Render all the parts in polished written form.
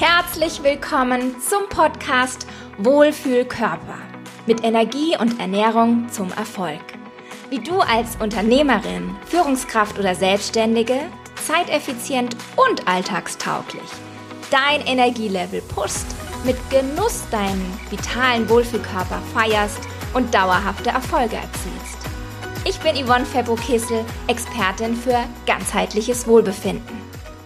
Herzlich willkommen zum Podcast Wohlfühlkörper mit Energie und Ernährung zum Erfolg. Wie du als Unternehmerin, Führungskraft oder Selbstständige zeiteffizient und alltagstauglich dein Energielevel pushst, mit Genuss deinen vitalen Wohlfühlkörper feierst und dauerhafte Erfolge erzielst. Ich bin Yvonne Febbo-Kissel, Expertin für ganzheitliches Wohlbefinden.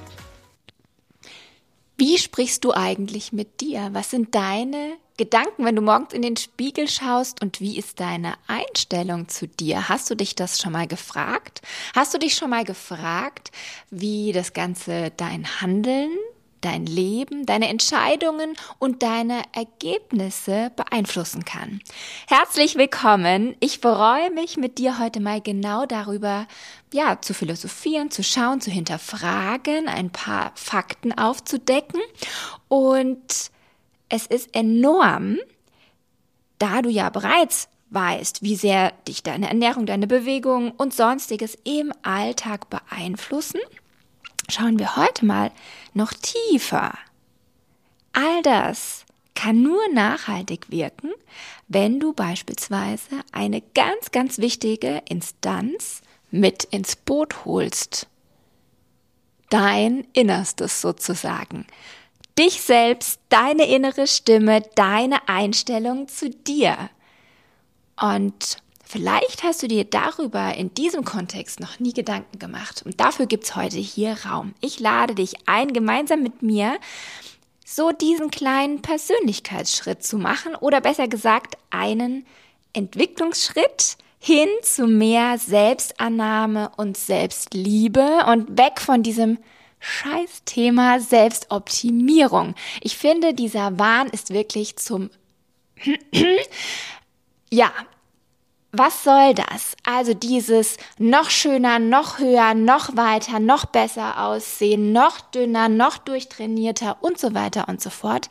Wie sprichst du eigentlich mit dir? Was sind deine Gedanken, wenn du morgens in den Spiegel schaust, und wie ist deine Einstellung zu dir? Hast du dich das schon mal gefragt? Hast du dich schon mal gefragt, wie das Ganze dein Handeln, dein Leben, deine Entscheidungen und deine Ergebnisse beeinflussen kann? Herzlich willkommen. Ich freue mich, mit dir heute mal genau darüber zu philosophieren, zu schauen, zu hinterfragen, ein paar Fakten aufzudecken. Und es ist enorm, da du ja bereits weißt, wie sehr dich deine Ernährung, deine Bewegung und Sonstiges im Alltag beeinflussen, schauen wir heute mal noch tiefer. All das kann nur nachhaltig wirken, wenn du beispielsweise eine ganz, ganz wichtige Instanz mit ins Boot holst. Dein Innerstes sozusagen. Dich selbst, deine innere Stimme, deine Einstellung zu dir. Und vielleicht hast du dir darüber in diesem Kontext noch nie Gedanken gemacht. Und dafür gibt's heute hier Raum. Ich lade dich ein, gemeinsam mit mir so diesen kleinen Persönlichkeitsschritt zu machen oder besser gesagt einen Entwicklungsschritt hin zu mehr Selbstannahme und Selbstliebe und weg von diesem Scheißthema Selbstoptimierung. Ich finde, dieser Wahn ist wirklich was soll das? Also dieses noch schöner, noch höher, noch weiter, noch besser aussehen, noch dünner, noch durchtrainierter und so weiter und so fort.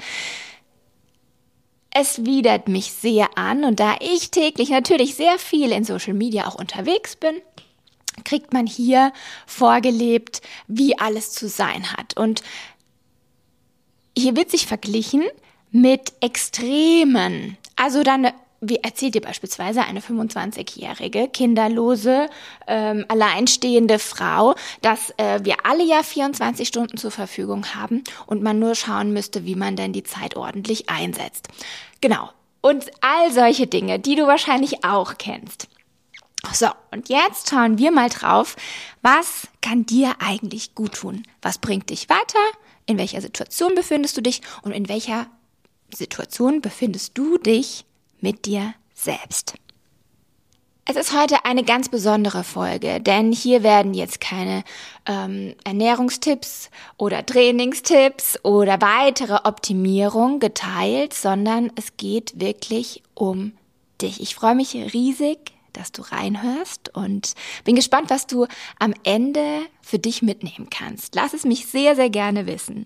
Es widert mich sehr an, und da ich täglich natürlich sehr viel in Social Media auch unterwegs bin, kriegt man hier vorgelebt, wie alles zu sein hat. Und hier wird sich verglichen mit Extremen. Also dann, wie erzählt dir beispielsweise eine 25-jährige, kinderlose, alleinstehende Frau, dass wir alle ja 24 Stunden zur Verfügung haben und man nur schauen müsste, wie man denn die Zeit ordentlich einsetzt. Genau. Und all solche Dinge, die du wahrscheinlich auch kennst. So, und jetzt schauen wir mal drauf, was kann dir eigentlich gut tun? Was bringt dich weiter? In welcher Situation befindest du dich? Und in welcher Situation befindest du dich mit dir selbst? Es ist heute eine ganz besondere Folge, denn hier werden jetzt keine Ernährungstipps oder Trainingstipps oder weitere Optimierung geteilt, sondern es geht wirklich um dich. Ich freue mich riesig, dass du reinhörst und bin gespannt, was du am Ende für dich mitnehmen kannst. Lass es mich sehr, sehr gerne wissen.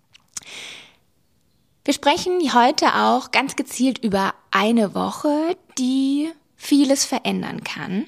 Wir sprechen heute auch ganz gezielt über eine Woche, die vieles verändern kann.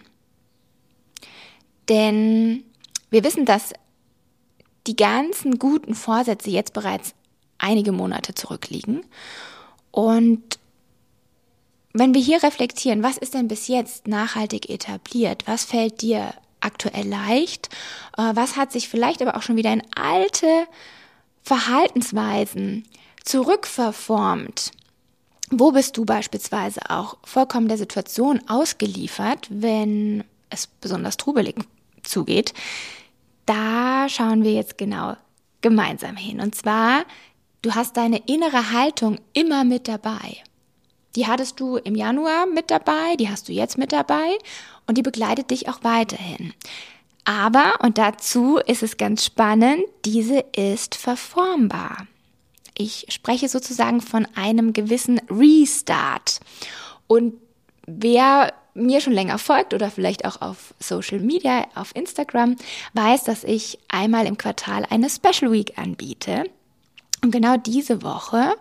Denn wir wissen, dass die ganzen guten Vorsätze jetzt bereits einige Monate zurückliegen. Und wenn wir hier reflektieren, was ist denn bis jetzt nachhaltig etabliert? Was fällt dir aktuell leicht? Was hat sich vielleicht aber auch schon wieder in alte Verhaltensweisen zurückverformt? Wo bist du beispielsweise auch vollkommen der Situation ausgeliefert, wenn es besonders trubelig zugeht? Da schauen wir jetzt genau gemeinsam hin. Und zwar, du hast deine innere Haltung immer mit dabei. Die hattest du im Januar mit dabei, die hast du jetzt mit dabei und die begleitet dich auch weiterhin. Aber, und dazu ist es ganz spannend, diese ist verformbar. Ich spreche sozusagen von einem gewissen Restart. Und wer mir schon länger folgt oder vielleicht auch auf Social Media, auf Instagram, weiß, dass ich einmal im Quartal eine Special Week anbiete. Und genau diese Woche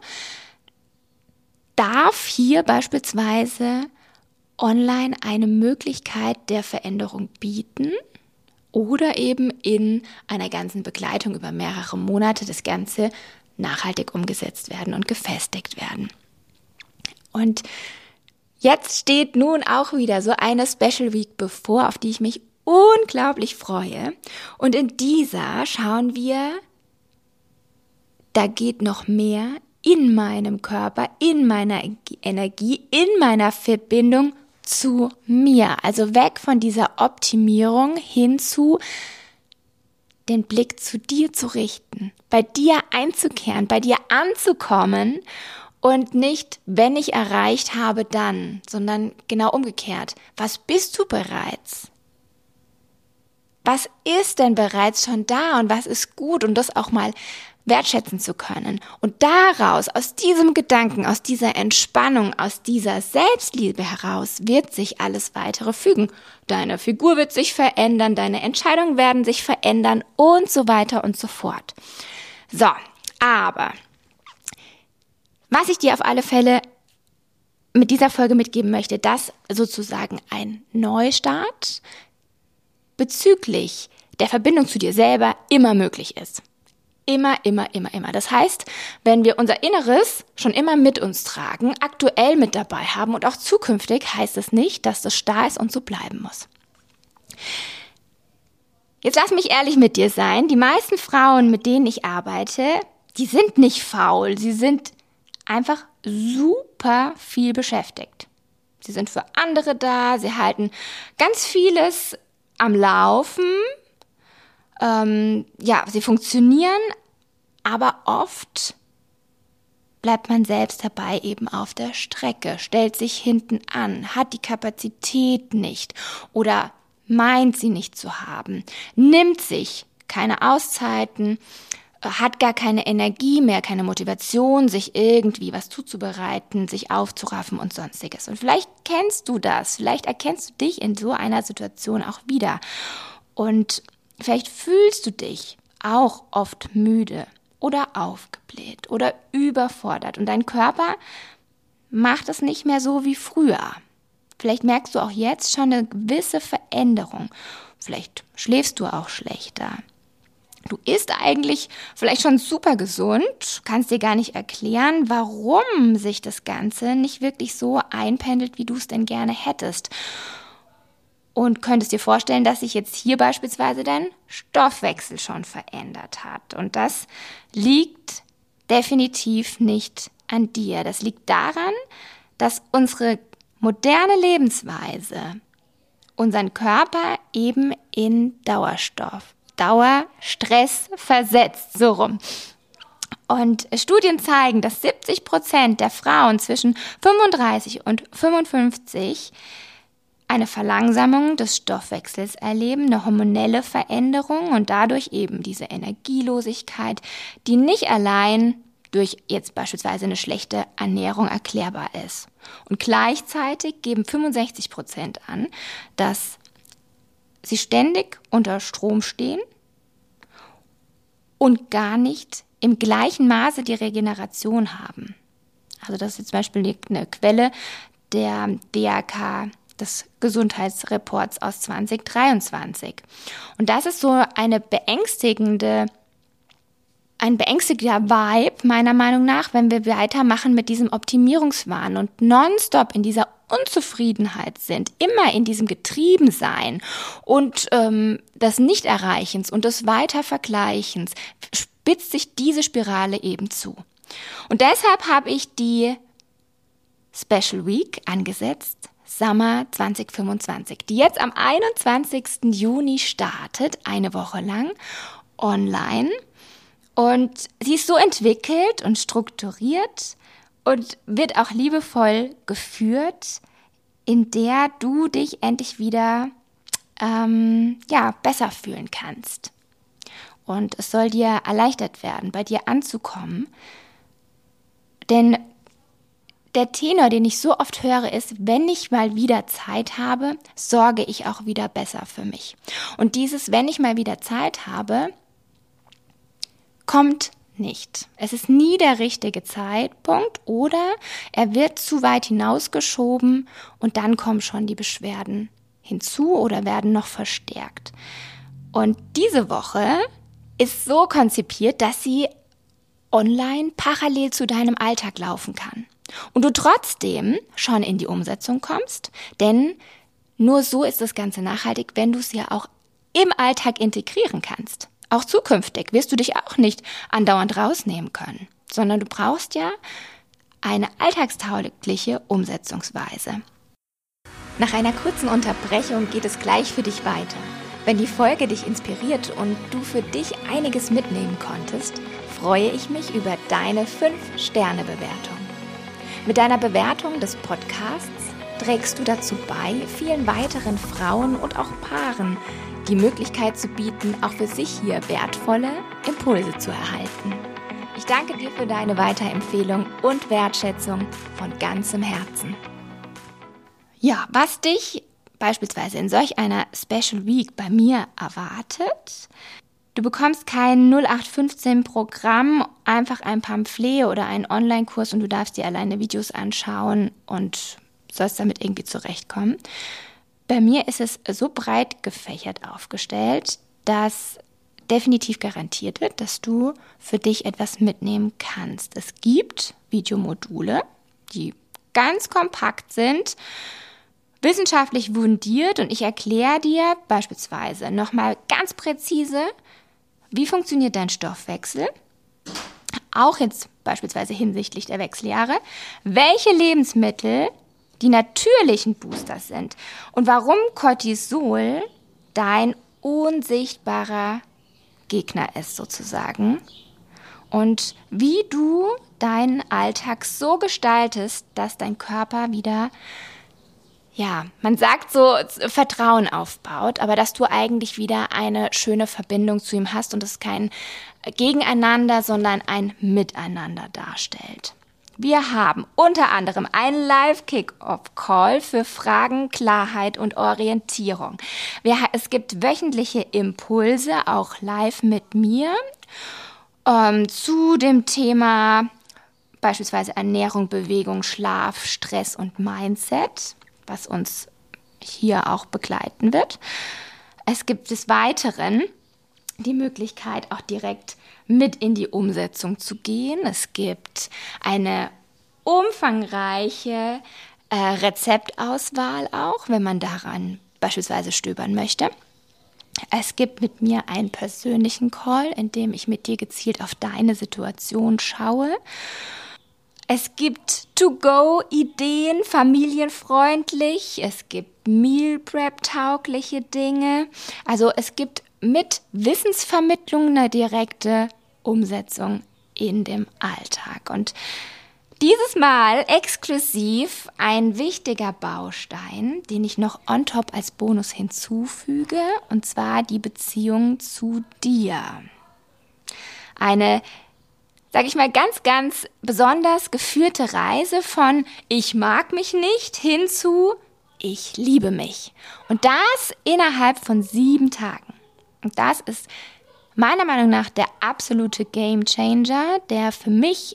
darf hier beispielsweise online eine Möglichkeit der Veränderung bieten oder eben in einer ganzen Begleitung über mehrere Monate das Ganze nachhaltig umgesetzt werden und gefestigt werden. Und jetzt steht nun auch wieder so eine Special Week bevor, auf die ich mich unglaublich freue. Und in dieser schauen wir, da geht noch mehr in meinem Körper, in meiner Energie, in meiner Verbindung zu mir. Also weg von dieser Optimierung hin zu den Blick zu dir zu richten, bei dir einzukehren, bei dir anzukommen und nicht, wenn ich erreicht habe, dann, sondern genau umgekehrt. Was bist du bereits? Was ist denn bereits schon da und was ist gut und das auch mal wertschätzen zu können. Und daraus, aus diesem Gedanken, aus dieser Entspannung, aus dieser Selbstliebe heraus wird sich alles Weitere fügen. Deine Figur wird sich verändern, deine Entscheidungen werden sich verändern und so weiter und so fort. So, aber was ich dir auf alle Fälle mit dieser Folge mitgeben möchte, dass sozusagen ein Neustart bezüglich der Verbindung zu dir selber immer möglich ist. Immer. Das heißt, wenn wir unser Inneres schon immer mit uns tragen, aktuell mit dabei haben und auch zukünftig, heißt es nicht, dass das starr ist und so bleiben muss. Jetzt lass mich ehrlich mit dir sein. Die meisten Frauen, mit denen ich arbeite, die sind nicht faul. Sie sind einfach super viel beschäftigt. Sie sind für andere da. Sie halten ganz vieles am Laufen. Sie funktionieren, aber oft bleibt man selbst dabei eben auf der Strecke, stellt sich hinten an, hat die Kapazität nicht oder meint sie nicht zu haben, nimmt sich keine Auszeiten, hat gar keine Energie mehr, keine Motivation, sich irgendwie was zuzubereiten, sich aufzuraffen und sonstiges. Und vielleicht kennst du das, vielleicht erkennst du dich in so einer Situation auch wieder und vielleicht fühlst du dich auch oft müde oder aufgebläht oder überfordert und dein Körper macht es nicht mehr so wie früher. Vielleicht merkst du auch jetzt schon eine gewisse Veränderung. Vielleicht schläfst du auch schlechter. Du isst eigentlich vielleicht schon super gesund, kannst dir gar nicht erklären, warum sich das Ganze nicht wirklich so einpendelt, wie du es denn gerne hättest. Und könntest dir vorstellen, dass sich jetzt hier beispielsweise dein Stoffwechsel schon verändert hat. Und das liegt definitiv nicht an dir. Das liegt daran, dass unsere moderne Lebensweise unseren Körper eben in Dauerstress versetzt, so rum. Und Studien zeigen, dass 70% der Frauen zwischen 35 und 55 eine Verlangsamung des Stoffwechsels erleben, eine hormonelle Veränderung und dadurch eben diese Energielosigkeit, die nicht allein durch jetzt beispielsweise eine schlechte Ernährung erklärbar ist. Und gleichzeitig geben 65% an, dass sie ständig unter Strom stehen und gar nicht im gleichen Maße die Regeneration haben. Also das ist jetzt zum Beispiel eine Quelle der DRK, des Gesundheitsreports aus 2023. Und das ist so ein beängstigender Vibe, meiner Meinung nach, wenn wir weitermachen mit diesem Optimierungswahn und nonstop in dieser Unzufriedenheit sind, immer in diesem Getriebensein und des Nichterreichens und des Weitervergleichens, spitzt sich diese Spirale eben zu. Und deshalb habe ich die Special Week angesetzt, Summer 2025, die jetzt am 21. Juni startet, eine Woche lang online. Und sie ist so entwickelt und strukturiert und wird auch liebevoll geführt, in der du dich endlich wieder besser fühlen kannst. Und es soll dir erleichtert werden, bei dir anzukommen. Denn der Tenor, den ich so oft höre, ist, wenn ich mal wieder Zeit habe, sorge ich auch wieder besser für mich. Und dieses, wenn ich mal wieder Zeit habe, kommt nicht. Es ist nie der richtige Zeitpunkt oder er wird zu weit hinausgeschoben und dann kommen schon die Beschwerden hinzu oder werden noch verstärkt. Und diese Woche ist so konzipiert, dass sie online parallel zu deinem Alltag laufen kann. Und du trotzdem schon in die Umsetzung kommst, denn nur so ist das Ganze nachhaltig, wenn du es ja auch im Alltag integrieren kannst. Auch zukünftig wirst du dich auch nicht andauernd rausnehmen können, sondern du brauchst ja eine alltagstaugliche Umsetzungsweise. Nach einer kurzen Unterbrechung geht es gleich für dich weiter. Wenn die Folge dich inspiriert und du für dich einiges mitnehmen konntest, freue ich mich über deine 5-Sterne-Bewertung. Mit deiner Bewertung des Podcasts trägst du dazu bei, vielen weiteren Frauen und auch Paaren die Möglichkeit zu bieten, auch für sich hier wertvolle Impulse zu erhalten. Ich danke dir für deine Weiterempfehlung und Wertschätzung von ganzem Herzen. Ja, was dich beispielsweise in solch einer Special Week bei mir erwartet: Du bekommst kein 0815-Programm, einfach ein Pamphlet oder einen Online-Kurs und du darfst dir alleine Videos anschauen und sollst damit irgendwie zurechtkommen. Bei mir ist es so breit gefächert aufgestellt, dass definitiv garantiert wird, dass du für dich etwas mitnehmen kannst. Es gibt Videomodule, die ganz kompakt sind, wissenschaftlich fundiert, und ich erkläre dir beispielsweise nochmal ganz präzise, wie funktioniert dein Stoffwechsel, auch jetzt beispielsweise hinsichtlich der Wechseljahre, welche Lebensmittel die natürlichen Booster sind und warum Cortisol dein unsichtbarer Gegner ist sozusagen und wie du deinen Alltag so gestaltest, dass dein Körper wieder, ja, man sagt so, Vertrauen aufbaut, aber dass du eigentlich wieder eine schöne Verbindung zu ihm hast und es kein Gegeneinander, sondern ein Miteinander darstellt. Wir haben unter anderem einen Live-Kick-Off-Call für Fragen, Klarheit und Orientierung. Es gibt wöchentliche Impulse, auch live mit mir, zu dem Thema beispielsweise Ernährung, Bewegung, Schlaf, Stress und Mindset, was uns hier auch begleiten wird. Es gibt des Weiteren die Möglichkeit, auch direkt mit in die Umsetzung zu gehen. Es gibt eine umfangreiche Rezeptauswahl auch, wenn man daran beispielsweise stöbern möchte. Es gibt mit mir einen persönlichen Call, in dem ich mit dir gezielt auf deine Situation schaue. Es gibt To-Go-Ideen, familienfreundlich. Es gibt Meal-Prep-taugliche Dinge. Also es gibt mit Wissensvermittlung eine direkte Umsetzung in dem Alltag. Und dieses Mal exklusiv ein wichtiger Baustein, den ich noch on top als Bonus hinzufüge, und zwar die Beziehung zu dir. Eine, sage ich mal, ganz, ganz besonders geführte Reise von ich mag mich nicht hin zu ich liebe mich. Und das innerhalb von 7 Tagen. Und das ist meiner Meinung nach der absolute Gamechanger, der für mich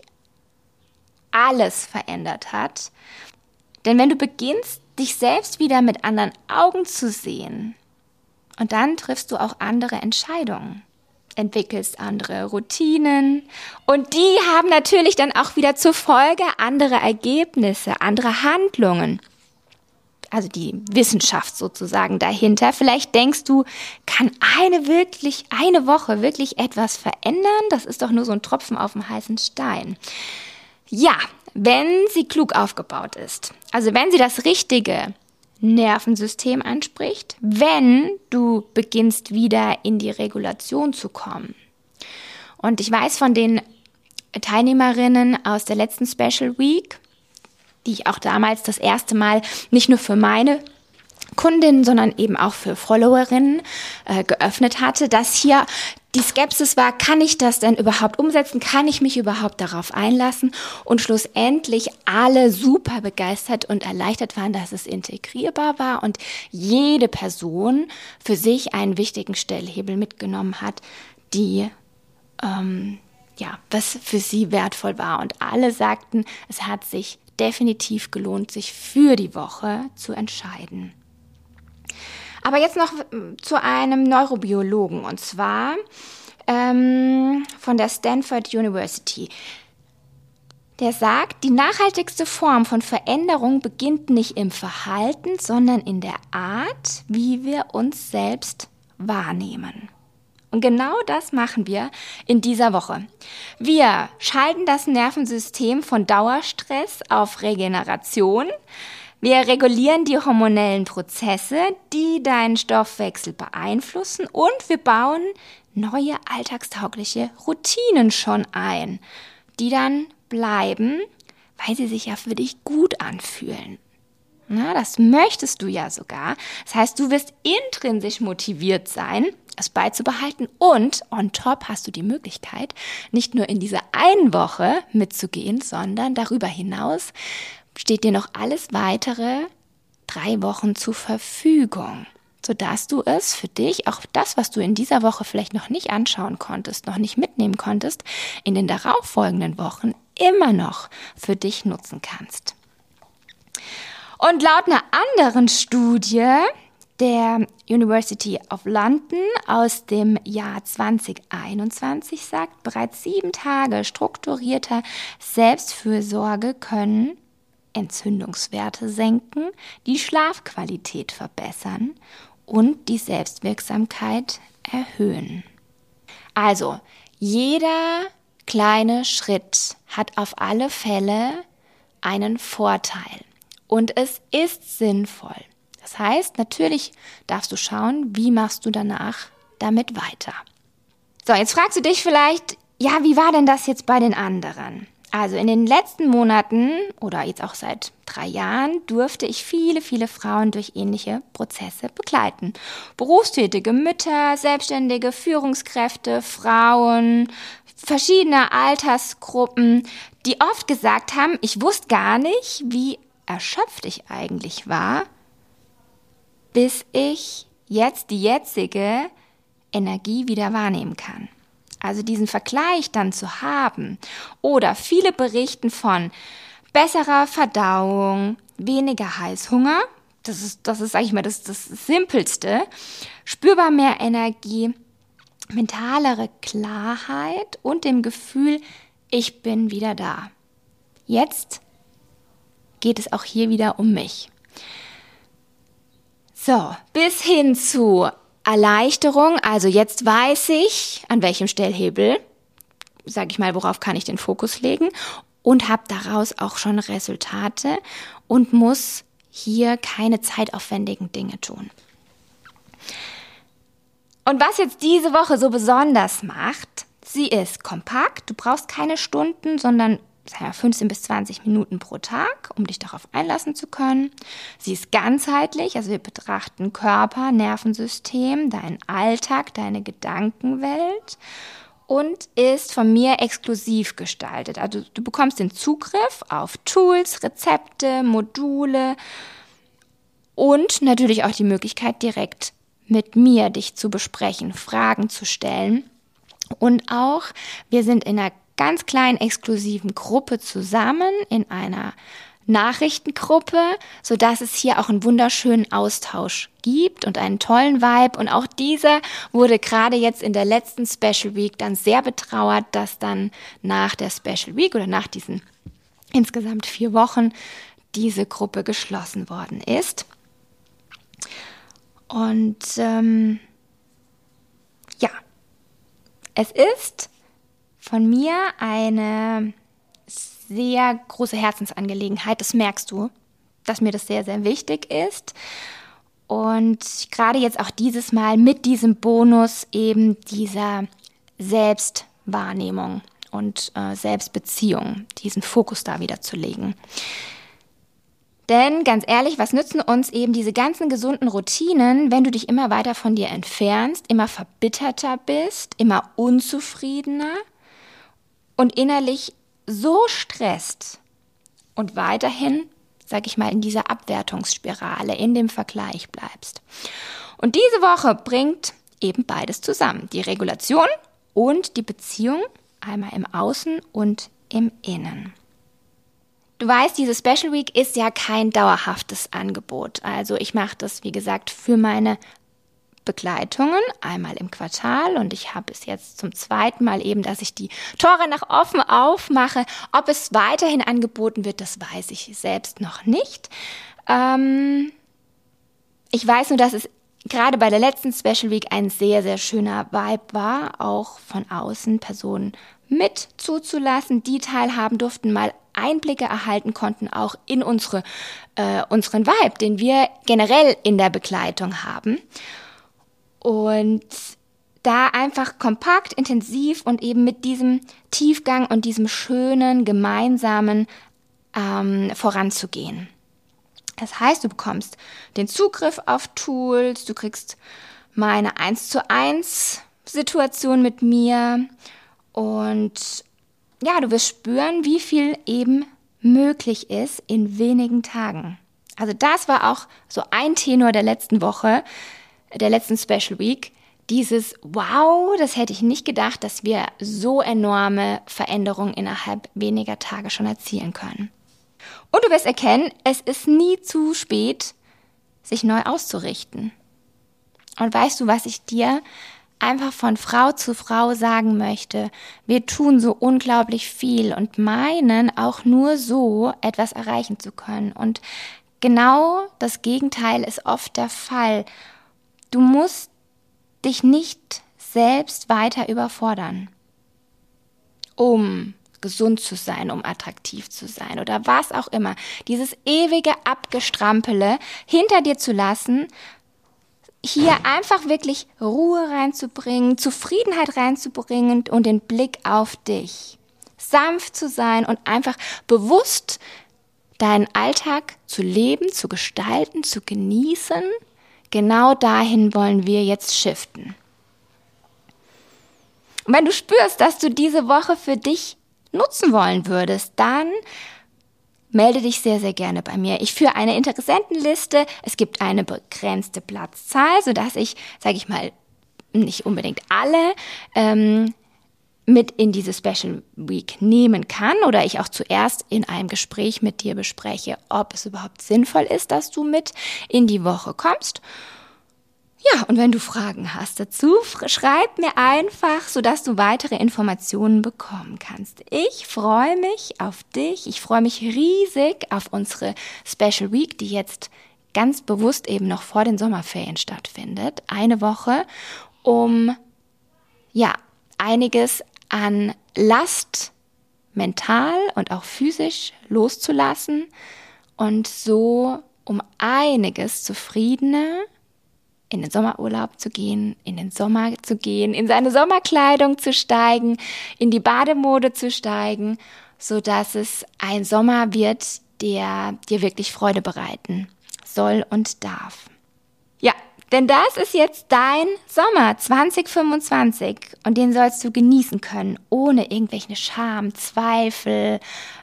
alles verändert hat. Denn wenn du beginnst, dich selbst wieder mit anderen Augen zu sehen, und dann triffst du auch andere Entscheidungen, entwickelst andere Routinen, und die haben natürlich dann auch wieder zur Folge andere Ergebnisse, andere Handlungen. Also die Wissenschaft sozusagen dahinter. Vielleicht denkst du, kann eine Woche wirklich etwas verändern? Das ist doch nur so ein Tropfen auf dem heißen Stein. Ja, wenn sie klug aufgebaut ist. Also wenn sie das richtige Nervensystem anspricht, wenn du beginnst wieder in die Regulation zu kommen. Und ich weiß von den Teilnehmerinnen aus der letzten Special Week, die ich auch damals das erste Mal nicht nur für meine Kundinnen, sondern eben auch für Followerinnen geöffnet hatte, dass hier die Skepsis war, kann ich das denn überhaupt umsetzen? Kann ich mich überhaupt darauf einlassen? Und schlussendlich alle super begeistert und erleichtert waren, dass es integrierbar war und jede Person für sich einen wichtigen Stellhebel mitgenommen hat, die was für sie wertvoll war. Und alle sagten, es hat sich definitiv gelohnt, sich für die Woche zu entscheiden. Aber jetzt noch zu einem Neurobiologen. Und zwar von der Stanford University. Der sagt, die nachhaltigste Form von Veränderung beginnt nicht im Verhalten, sondern in der Art, wie wir uns selbst wahrnehmen. Und genau das machen wir in dieser Woche. Wir schalten das Nervensystem von Dauerstress auf Regeneration. Wir regulieren die hormonellen Prozesse, die deinen Stoffwechsel beeinflussen, und wir bauen neue alltagstaugliche Routinen schon ein, die dann bleiben, weil sie sich ja für dich gut anfühlen. Na, das möchtest du ja sogar. Das heißt, du wirst intrinsisch motiviert sein, es beizubehalten, und on top hast du die Möglichkeit, nicht nur in dieser einen Woche mitzugehen, sondern darüber hinaus steht dir noch alles weitere 3 Wochen zur Verfügung, sodass du es für dich, auch das, was du in dieser Woche vielleicht noch nicht anschauen konntest, noch nicht mitnehmen konntest, in den darauffolgenden Wochen immer noch für dich nutzen kannst. Und laut einer anderen Studie der University of London aus dem Jahr 2021 sagt, bereits 7 Tage strukturierter Selbstfürsorge können Entzündungswerte senken, die Schlafqualität verbessern und die Selbstwirksamkeit erhöhen. Also, jeder kleine Schritt hat auf alle Fälle einen Vorteil und es ist sinnvoll. Das heißt, natürlich darfst du schauen, wie machst du danach damit weiter. So, jetzt fragst du dich vielleicht, ja, wie war denn das jetzt bei den anderen? Also in den letzten Monaten oder jetzt auch seit 3 Jahren durfte ich viele, viele Frauen durch ähnliche Prozesse begleiten. Berufstätige Mütter, selbstständige Führungskräfte, Frauen, verschiedene Altersgruppen, die oft gesagt haben, ich wusste gar nicht, wie erschöpft ich eigentlich war, bis ich jetzt die jetzige Energie wieder wahrnehmen kann. Also diesen Vergleich dann zu haben, oder viele berichten von besserer Verdauung, weniger Heißhunger, das ist, sag ich mal, das Simpelste, spürbar mehr Energie, mentalere Klarheit und dem Gefühl, ich bin wieder da. Jetzt geht es auch hier wieder um mich. So, bis hin zu Erleichterung, also jetzt weiß ich, an welchem Stellhebel, sage ich mal, worauf kann ich den Fokus legen, und habe daraus auch schon Resultate und muss hier keine zeitaufwendigen Dinge tun. Und was jetzt diese Woche so besonders macht, sie ist kompakt, du brauchst keine Stunden, sondern 15 bis 20 Minuten pro Tag, um dich darauf einlassen zu können. Sie ist ganzheitlich, also wir betrachten Körper, Nervensystem, deinen Alltag, deine Gedankenwelt, und ist von mir exklusiv gestaltet. Also du bekommst den Zugriff auf Tools, Rezepte, Module und natürlich auch die Möglichkeit, direkt mit mir dich zu besprechen, Fragen zu stellen. Und auch, wir sind in einer ganz kleinen exklusiven Gruppe zusammen, in einer Nachrichtengruppe, sodass es hier auch einen wunderschönen Austausch gibt und einen tollen Vibe. Und auch dieser wurde gerade jetzt in der letzten Special Week dann sehr betrauert, dass dann nach der Special Week oder nach diesen insgesamt 4 Wochen diese Gruppe geschlossen worden ist. Und ja, es ist von mir eine sehr große Herzensangelegenheit, das merkst du, dass mir das sehr, sehr wichtig ist. Und gerade jetzt auch dieses Mal mit diesem Bonus eben dieser Selbstwahrnehmung und Selbstbeziehung, diesen Fokus da wieder zu legen. Denn ganz ehrlich, was nützen uns eben diese ganzen gesunden Routinen, wenn du dich immer weiter von dir entfernst, immer verbitterter bist, immer unzufriedener und innerlich so stresst und weiterhin, sag ich mal, in dieser Abwertungsspirale, in dem Vergleich bleibst. Und diese Woche bringt eben beides zusammen, die Regulation und die Beziehung, einmal im Außen und im Innen. Du weißt, diese Special Week ist ja kein dauerhaftes Angebot. Also ich mache das, wie gesagt, für meine Begleitungen, einmal im Quartal, und ich habe es jetzt zum zweiten Mal eben, dass ich die Tore nach offen aufmache. Ob es weiterhin angeboten wird, das weiß ich selbst noch nicht. Ich weiß nur, dass es gerade bei der letzten Special Week ein sehr, sehr schöner Vibe war, auch von außen Personen mit zuzulassen, die teilhaben durften, mal Einblicke erhalten konnten, auch in unseren Vibe, den wir generell in der Begleitung haben. Und da einfach kompakt, intensiv und eben mit diesem Tiefgang und diesem schönen, gemeinsamen voranzugehen. Das heißt, du bekommst den Zugriff auf Tools, du kriegst meine 1:1 Situation mit mir und ja, du wirst spüren, wie viel eben möglich ist in wenigen Tagen. Also das war auch so ein Tenor der letzten Woche, der letzten Special Week. Dieses Wow, das hätte ich nicht gedacht, dass wir so enorme Veränderungen innerhalb weniger Tage schon erzielen können. Und du wirst erkennen, es ist nie zu spät, sich neu auszurichten. Und weißt du, was ich dir einfach von Frau zu Frau sagen möchte? Wir tun so unglaublich viel und meinen auch nur so etwas erreichen zu können. Und genau das Gegenteil ist oft der Fall. Du musst dich nicht selbst weiter überfordern, um gesund zu sein, um attraktiv zu sein oder was auch immer. Dieses ewige Abgestrampele hinter dir zu lassen, hier einfach wirklich Ruhe reinzubringen, Zufriedenheit reinzubringen und den Blick auf dich. Sanft zu sein und einfach bewusst deinen Alltag zu leben, zu gestalten, zu genießen. Genau dahin wollen wir jetzt shiften. Und wenn du spürst, dass du diese Woche für dich nutzen wollen würdest, dann melde dich sehr, sehr gerne bei mir. Ich führe eine Interessentenliste. Es gibt eine begrenzte Platzzahl, sodass ich, sage ich mal, nicht unbedingt alle mit in diese Special Week nehmen kann oder ich auch zuerst in einem Gespräch mit dir bespreche, ob es überhaupt sinnvoll ist, dass du mit in die Woche kommst. Ja, und wenn du Fragen hast dazu, schreib mir einfach, sodass du weitere Informationen bekommen kannst. Ich freue mich auf dich. Ich freue mich riesig auf unsere Special Week, die jetzt ganz bewusst eben noch vor den Sommerferien stattfindet. Eine Woche, um ja einiges an Last mental und auch physisch loszulassen und so um einiges zufriedener in den Sommerurlaub zu gehen, in den Sommer zu gehen, in seine Sommerkleidung zu steigen, in die Bademode zu steigen, sodass es ein Sommer wird, der dir wirklich Freude bereiten soll und darf. Ja, denn das ist jetzt dein Sommer 2025 und den sollst du genießen können, ohne irgendwelche Scham, Zweifel,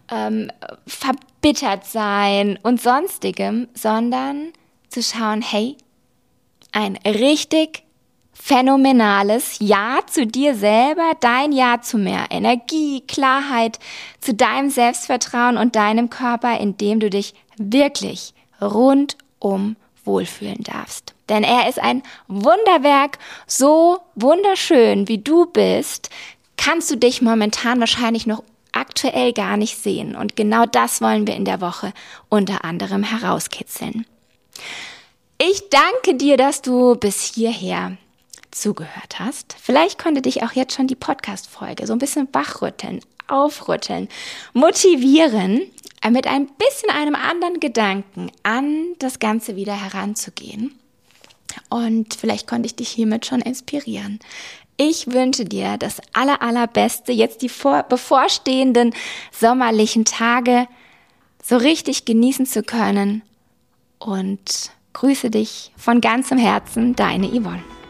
verbittert sein und sonstigem, sondern zu schauen, hey, ein richtig phänomenales Ja zu dir selber, dein Ja zu mehr Energie, Klarheit, zu deinem Selbstvertrauen und deinem Körper, in dem du dich wirklich rundum wohlfühlen darfst. Denn er ist ein Wunderwerk, so wunderschön wie du bist, kannst du dich momentan wahrscheinlich noch aktuell gar nicht sehen. Und genau das wollen wir in der Woche unter anderem herauskitzeln. Ich danke dir, dass du bis hierher zugehört hast. Vielleicht konnte dich auch jetzt schon die Podcast-Folge so ein bisschen wachrütteln, aufrütteln, motivieren, mit ein bisschen einem anderen Gedanken an das Ganze wieder heranzugehen. Und vielleicht konnte ich dich hiermit schon inspirieren. Ich wünsche dir das Allerbeste, jetzt die bevorstehenden sommerlichen Tage so richtig genießen zu können und grüße dich von ganzem Herzen, deine Yvonne.